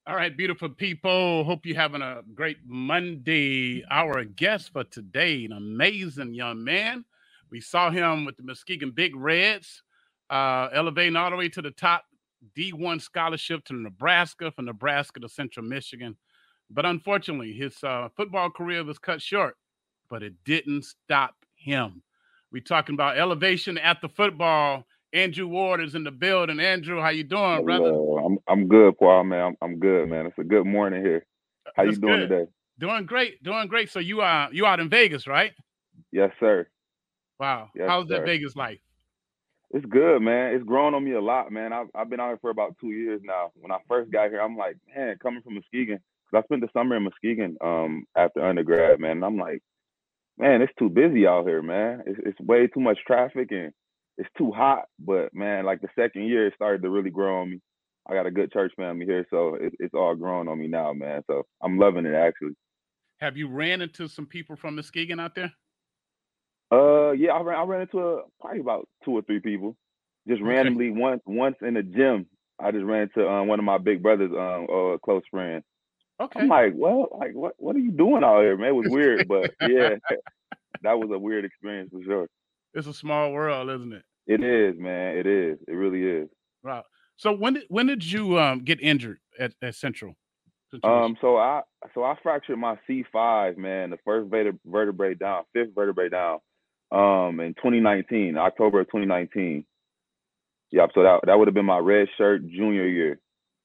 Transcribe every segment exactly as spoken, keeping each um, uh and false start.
All right, beautiful people. Hope you're having a great Monday. Our guest for today, an amazing young man. We saw him with the Muskegon Big Reds, uh, elevating all the way to the top D one scholarship to Nebraska, from Nebraska to Central Michigan. But unfortunately, his uh, football career was cut short, but it didn't stop him. We're talking about elevation after football. Andrew Ward is in the building. Andrew, how you doing, brother? Hello, I'm I'm good, Paul, man. I'm I'm good, man. It's a good morning here. How you That's doing good. today? Doing great. Doing great. So you are you out in Vegas, right? Yes, sir. Wow. Yes, How's that sir. Vegas life? It's good, man. It's grown on me a lot, man. I've I've been out here for about two years now. When I first got here, I'm like, man, coming from Muskegon, 'cause I spent the summer in Muskegon um after undergrad, man. And I'm like, man, it's too busy out here, man. It's it's way too much traffic and it's too hot. But man, like the second year, it started to really grow on me. I got a good church family here, so it, it's all growing on me now, man. So I'm loving it actually. Have you ran into some people from Muskegon out there? Uh, yeah, I ran. I ran into a, probably about two or three people, just Okay. randomly. Once, once in the gym, I just ran into um, one of my big brother's um, uh, close friends. I'm Okay. like, well, like, what, what are you doing out here, man? It was weird, but yeah, that was a weird experience for sure. It's a small world, isn't it? It is, man. It is. It really is. Wow. So when did when did you um get injured at, at Central Central Um, Michigan? so I, so I fractured my C five, man, the first verte- vertebrae down, fifth vertebrae down, um, in twenty nineteen, October of twenty nineteen. Yep. So that that would have been my red shirt junior year.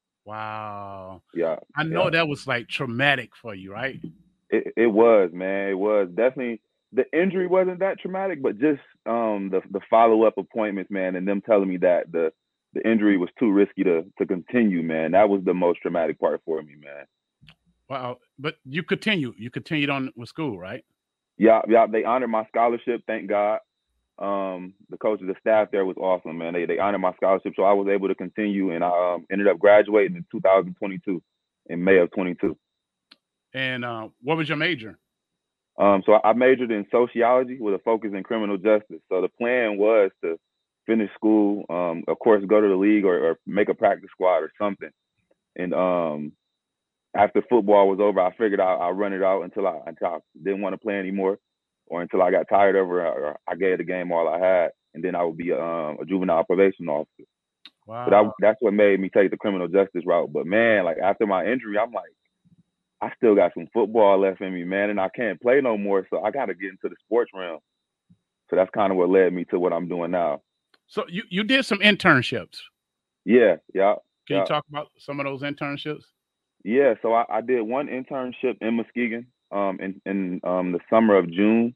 Wow. Yeah, I know yeah. that was like traumatic for you, right? It it was, man. It was definitely the injury wasn't that traumatic, but just um the the follow up appointments, man, and them telling me that the the injury was too risky to to continue, man. That was the most traumatic part for me, man. Wow. But you continue. You continued on with school, right? Yeah, yeah. They honored my scholarship, thank God. Um, the coaches, the staff there was awesome, man. They they honored my scholarship, so I was able to continue, and I um, ended up graduating in two thousand twenty-two, in May of twenty-two. And uh, what was your major? Um, so I majored in sociology with a focus in criminal justice. So the plan was to finish school, um, of course, go to the league or, or make a practice squad or something. And um, after football was over, I figured I, I'd run it out until I until I didn't want to play anymore, or until I got tired of it, or I gave the game all I had, and then I would be um, a juvenile probation officer. So that Wow. that's what made me take the criminal justice route. But man, like after my injury, I'm like, I still got some football left in me, man, and I can't play no more. So I got to get into the sports realm. So that's kind of what led me to what I'm doing now. So you you did some internships. Yeah, yeah, Can you yeah, talk about some of those internships? yeah. So I, I did one internship in Muskegon, um, in in um the summer of June,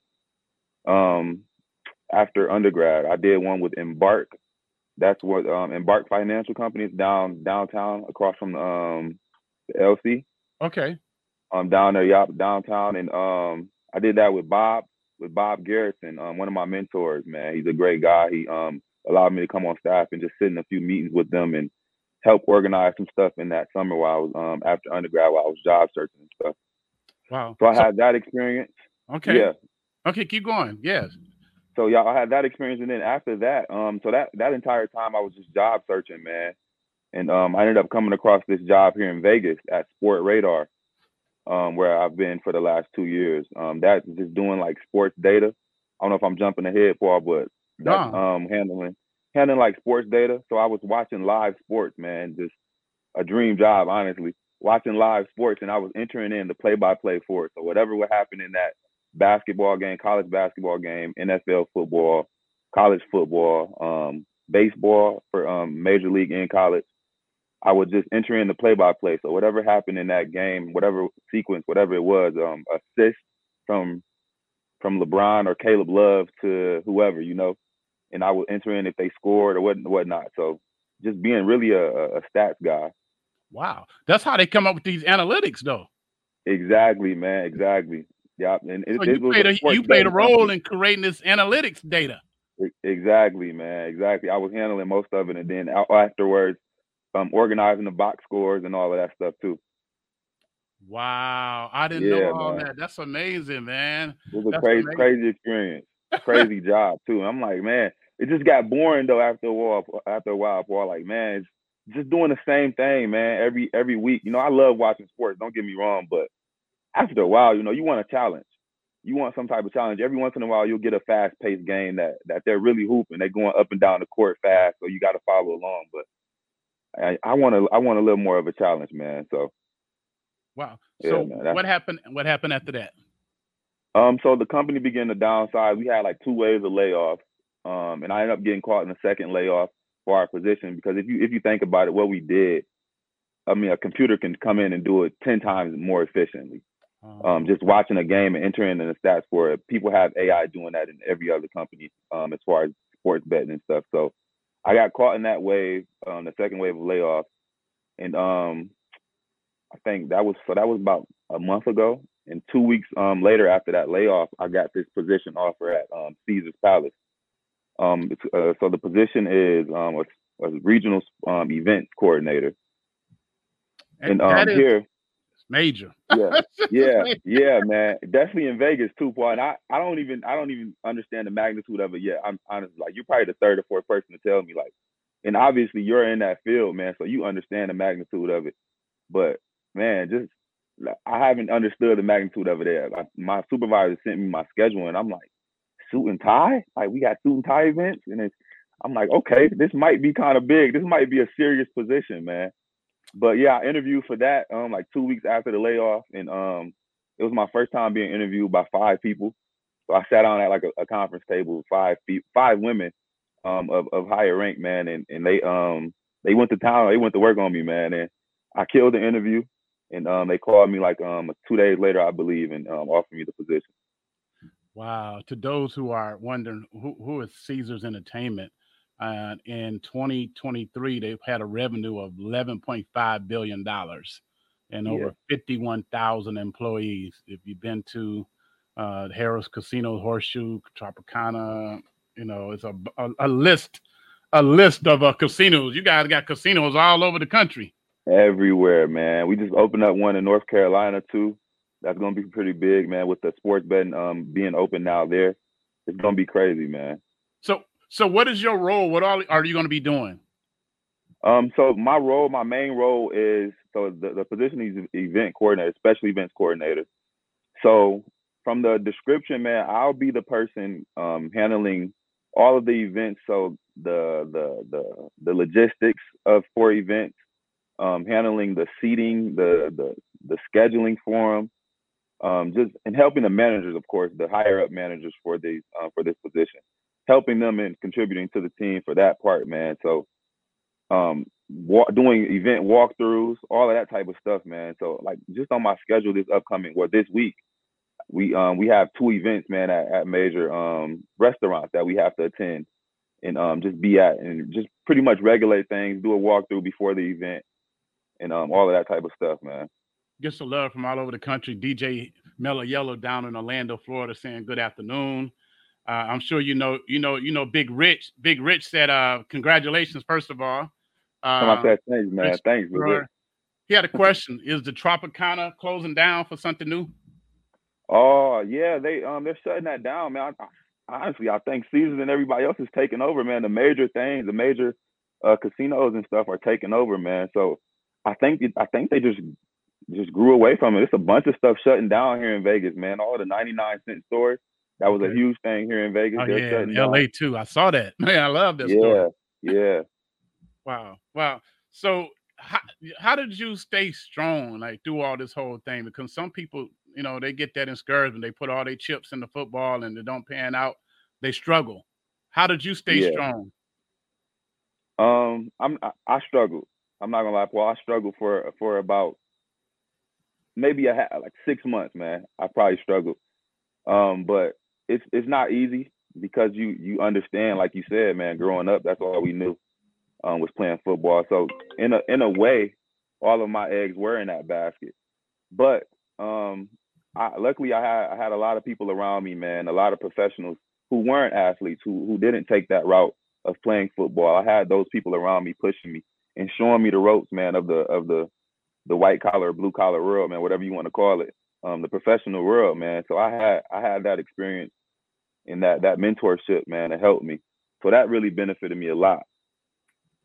um, after undergrad. I did one with Embark. That's what um Embark Financial Company is down downtown across from um the L C. Okay. Um, down there, yeah, downtown, and um, I did that with Bob, with Bob Garrison, um, one of my mentors. Man, he's a great guy. He um allowed me to come on staff and just sit in a few meetings with them and help organize some stuff in that summer while I was um after undergrad while I was job searching and stuff. Wow. So I So had that experience. okay. Yeah. Okay, keep going. Yes. So yeah, I had that experience, and then after that, um, so that that entire time I was just job searching, man, and um, I ended up coming across this job here in Vegas at Sport Radar, um, where I've been for the last two years. Um, that's just doing like sports data. I don't know if I'm jumping ahead, Paul, but that's No. um, handling handling like sports data. So I was watching live sports, man, just a dream job, honestly. Watching live sports, and I was entering in the play-by-play for it. So whatever would happen in that basketball game, college basketball game, N F L football, college football, um, baseball for um, major league and college, I would just enter in the play by play. So whatever happened in that game, whatever sequence, whatever it was, um, assist from from LeBron or Caleb Love to whoever, you know, and I would enter in if they scored or what whatnot. So just being really a, a stats guy. Wow. That's how they come up with these analytics though. Exactly, man. Exactly. Yeah, and it, So you it was played a a sports you played a betting role company. in creating this analytics data. E- Exactly, man. Exactly. I was handling most of it, and then a- afterwards, um, organizing the box scores and all of that stuff too. Wow. I didn't know Yeah, all man. that. That's amazing, man. It was a That's crazy, amazing. crazy experience, crazy job too. I'm like, man, it just got boring though after a while. After a while, Paul, like, man, just doing the same thing, man, every every week. You know, I love watching sports. Don't get me wrong, but after a while, you know, you want a challenge. You want some type of challenge. Every once in a while, you'll get a fast-paced game that that they're really hooping. They're going up and down the court fast, so you got to follow along. But I, I want to I want a little more of a challenge, man. So Wow. yeah, So man. what happened? What happened after that? Um, so the company began to downsize. We had like two waves of layoffs, um, and I ended up getting caught in the second layoff for our position because if you if you think about it, what we did, I mean, a computer can come in and do it ten times more efficiently. Um, Um, just watching a game and entering in the stats for it. People have A I doing that in every other company, um, as far as sports betting and stuff. So I got caught in that wave, um, the second wave of layoffs, and um, I think that was so that was about a month ago. And two weeks um, later, after that layoff, I got this position offer at um, Caesar's Palace. Um, it's, uh, so the position is um, a, a regional um, events coordinator, and and that um, is here, major. yeah, yeah, yeah, man, definitely in Vegas too, Paul. And I, I don't even, I don't even understand the magnitude of it yet. I'm honestly like, you're probably the third or fourth person to tell me, like, and obviously you're in that field, man, so you understand the magnitude of it. But man, just like, I haven't understood the magnitude of it. There, I, my supervisor sent me my schedule, and I'm like, suit and tie? Like we got suit and tie events, and it's, I'm like, okay, this might be kind of big. This might be a serious position, man. But yeah, I interviewed for that um like two weeks after the layoff, and um it was my first time being interviewed by five people. So I sat down at like a, a conference table with five pe- five women um of, of higher rank, man, and and they um they went to town, they went to work on me, man, and I killed the interview, and um they called me like um two days later, I believe, and um offered me the position. Wow. To those who are wondering who, who is Caesars Entertainment, uh, in twenty twenty-three, they've had a revenue of eleven point five billion dollars and Yeah, over fifty-one thousand employees. If you've been to uh, Harris Casino, Horseshoe, Tropicana, you know, it's a, a, a list, a list of uh, casinos. You guys got casinos all over the country. everywhere, man. We just opened up one in North Carolina too. That's gonna be pretty big, man. With the sports betting um being open now there, it's gonna be crazy, man. So, so what is your role? What all are you going to be doing? Um, so my role, my main role is so the, the position is event coordinator, special events coordinator. So from the description, man, I'll be the person um, handling all of the events. So the the the the logistics of for events, um, handling the seating, the the the scheduling for them, um, just and helping the managers, of course, the higher up managers for these uh, for this position, helping them and contributing to the team for that part, man. So um wa- doing event walkthroughs, all of that type of stuff, man. So like just on my schedule this upcoming well this week, we um we have two events, man, at, at major um restaurants that we have to attend and um just be at and just pretty much regulate things, do a walkthrough before the event and um all of that type of stuff, man. Get some love from all over the country. D J Mellow Yellow down in Orlando, Florida, saying good afternoon. Uh, I'm sure you know, you know, you know, Big Rich. Big Rich said, uh, "Congratulations, first of all." So I Uh, said thanks, man. Rich, Thanks for this. he had a question: is the Tropicana closing down for something new? Oh yeah, they um they're shutting that down, man. I, I, honestly, I think Caesars and everybody else is taking over, man. The major things, the major uh, casinos and stuff are taking over, man. So I think it, I think they just just grew away from it. It's a bunch of stuff shutting down here in Vegas, man. All the ninety-nine cent stores. That was a Okay. huge thing here in Vegas. Oh They're yeah, in shutting down. L A too. I saw that. Man, I love that story. Yeah, yeah. Wow, wow. So how how did you stay strong like through all this whole thing? Because some people, you know, they get that discouragement. They put all their chips in the football and they don't pan out. They struggle. How did you stay Yeah. strong? Um, I'm I, I struggled. I'm not gonna lie, Paul. I struggled for for about maybe a ha- like six months, man. I probably struggled. Um, but it's it's not easy because you you understand, like you said, man. Growing up, that's all we knew um, was playing football. So in a in a way, all of my eggs were in that basket. But um, I, luckily, I had I had a lot of people around me, man. A lot of professionals who weren't athletes, who who didn't take that route of playing football. I had those people around me pushing me and showing me the ropes, man, of the of the the white collar, blue collar world, man, whatever you want to call it, um, the professional world, man. So I had I had that experience and that that mentorship, man, to help me. So that really benefited me a lot.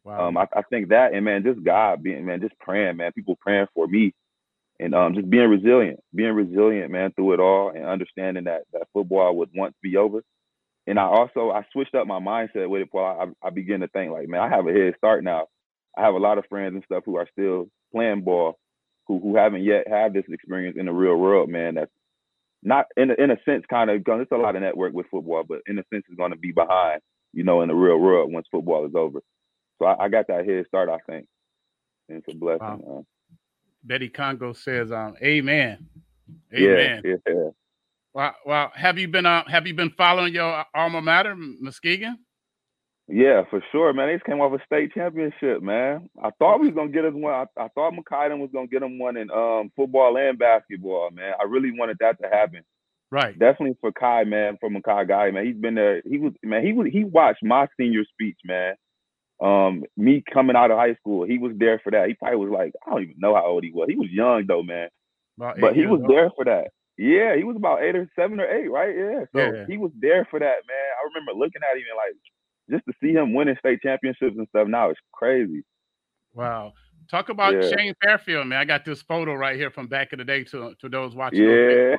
Wow. Um, I, I think that, and man, just God being, man, just praying, man, people praying for me, and um, just being resilient, being resilient, man, through it all, and understanding that that football would once be over. And I also I switched up my mindset with it, Paul. I, I began to think like, man, I have a head start now. I have a lot of friends and stuff who are still playing ball, who who haven't yet had this experience in the real world, man. That's not in a, in a sense kind of going. It's a lot of network with football, but in a sense, is going to be behind, you know, in the real world once football is over. So I, I got that head start, I think, and it's a blessing. Wow. Uh, Betty Congo says, um, "Amen, amen." Yeah, yeah. Well, well, have you been uh, have you been following your alma mater, Muskegon? Yeah, for sure, man. They just came off a state championship, man. I thought we was gonna get us one. I, I thought Mackay was gonna get them one in um, football and basketball, man. I really wanted that to happen. Right. Definitely for Kai, man, for Mackay guy, man. He's been there. He was, man. He was. He watched my senior speech, man. Um, me coming out of high school, he was there for that. He probably was like, I don't even know how old he was. He was young though, man. About But eight he years was old. there for that. Yeah, he was about eight or seven or eight, right? Yeah. So Yeah. he was there for that, man. I remember looking at him and like, just to see him winning state championships and stuff now, it's crazy. Wow. Talk about Yeah. Shane Fairfield, man. I got this photo right here from back in the day to, to those watching. Yeah.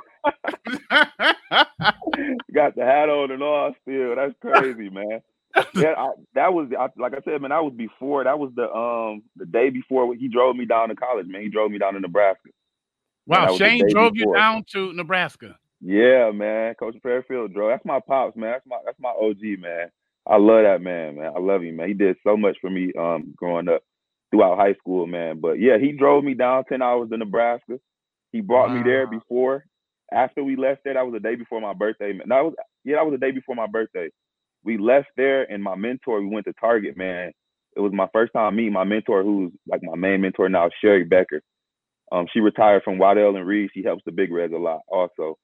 Got the hat on and all still. That's crazy, man. Yeah, I, that was I, like I said, man. That was before. That was the um the day before he drove me down to college, man. He drove me down to Nebraska. Wow, Man, Shane drove before. you down to Nebraska. Yeah, man. Coach Fairfield drove. That's my pops, man. That's my that's my O G, man. I love that man, man. I love him, man. He did so much for me um growing up throughout high school, man. But yeah, he drove me down ten hours to Nebraska. He brought wow. me there before. After we left there, that was the day before my birthday. Man. That was yeah, that was the day before my birthday. We left there, and my mentor, we went to Target, man. It was my first time meeting my mentor, who's like my main mentor now, Sherry Becker. Um, she retired from Waddell and Reed. She helps the Big Reds a lot also.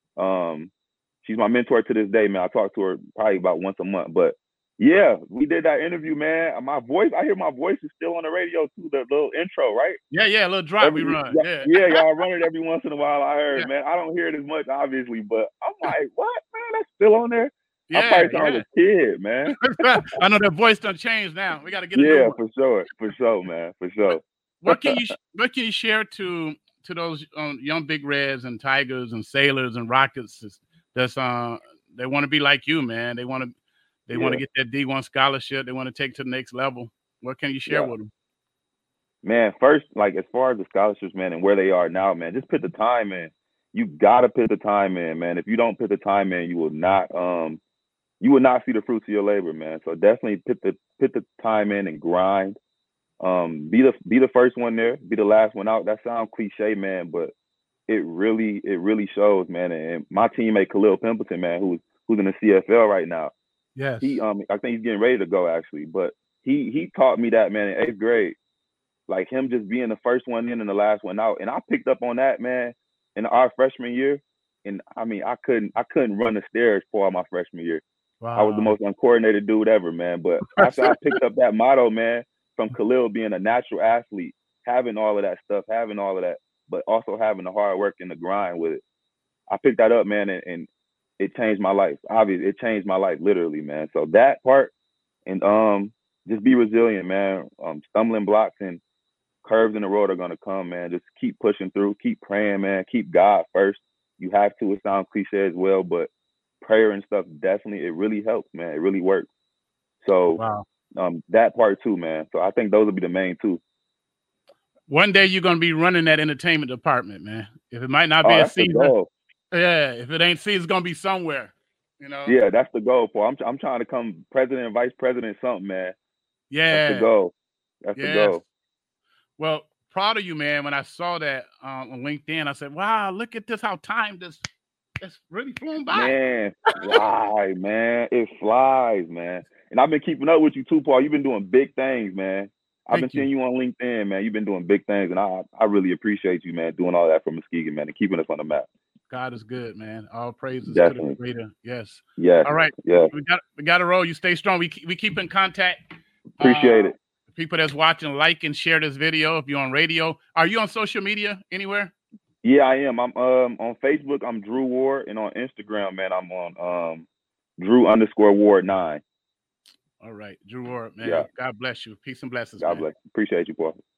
Um, she's my mentor to this day, man. I talk to her probably about once a month. But yeah, we did that interview, man. My voice, I hear my voice is still on the radio too, the little intro, right? Yeah, yeah, a little drop every, we run. Yeah, yeah, y'all run it every once in a while, I heard, yeah. man. I don't hear it as much, obviously, but I'm like, what, man? That's still on there? Yeah, I probably sound yeah. like a kid, man. I know that voice done changed now. We got to get a yeah, new one. for sure, for sure, man, for sure. What can you What can you share to to those um, young Big Reds and Tigers and Sailors and Rockets that's uh they want to be like you, man? They want to they yeah. want to get that D one scholarship. They want to take to the next level. What can you share yeah. with them? Man, first, like as far as the scholarships, man, and where they are now, man, just put the time in. You gotta put the time in, man. If you don't put the time in, you will not um. you will not see the fruits of your labor, man. So definitely put the put the time in and grind. Um, be the be the first one there, be the last one out. That sounds cliche, man, but it really it really shows, man. And my teammate Khalil Pimpleton, man, who's who's in the C F L right now. Yes. He um I think he's getting ready to go actually, but he he taught me that, man, in eighth grade. Like him just being the first one in and the last one out. And I picked up on that, man, in our freshman year. And I mean, I couldn't I couldn't run the stairs for my freshman year. Wow. I was the most uncoordinated dude ever, man. But after I picked up that motto, man, from Khalil being a natural athlete, having all of that stuff, having all of that, but also having the hard work and the grind with it, I picked that up, man, and, and it changed my life. Obviously, it changed my life literally, man. So that part, and um, just be resilient, man. Um, stumbling blocks and curves in the road are gonna come, man. Just keep pushing through, keep praying, man. Keep God first. You have to. It sounds cliche as well, but prayer and stuff definitely, it really helps, man. It really works. So wow. um, that part too, man. So I think those would be the main two. One day you're gonna be running that entertainment department, man. If it might not be oh, a season, goal. yeah. If it ain't season, it's gonna be somewhere. You know. Yeah, that's the goal, Paul. I'm I'm trying to come president, vice president, something, man. Yeah, that's the goal. That's yes. the goal. Well, proud of you, man. When I saw that um, on LinkedIn, I said, "Wow, look at this! How time this it's really flown by." Man, fly, man. It flies, man. And I've been keeping up with you too, Paul. You've been doing big things, man. I've Thank been seeing you. you on LinkedIn, man. You've been doing big things, and I I really appreciate you, man, doing all that for Muskegon, man, and keeping us on the map. God is good, man. All praises Definitely. to the Creator. Yes. Yes. All right. Yeah. We got we got to roll. You stay strong. We keep, we keep in contact. Appreciate uh, it. People that's watching, like and share this video. If you're on radio, are you on social media anywhere? Yeah, I am. I'm um on Facebook. I'm Drew Ward, and on Instagram, man, I'm on um Drew underscore Ward nine. All right. Drew Ward, man. Yeah. God bless you. Peace and blessings, God man. bless. Appreciate you, boy.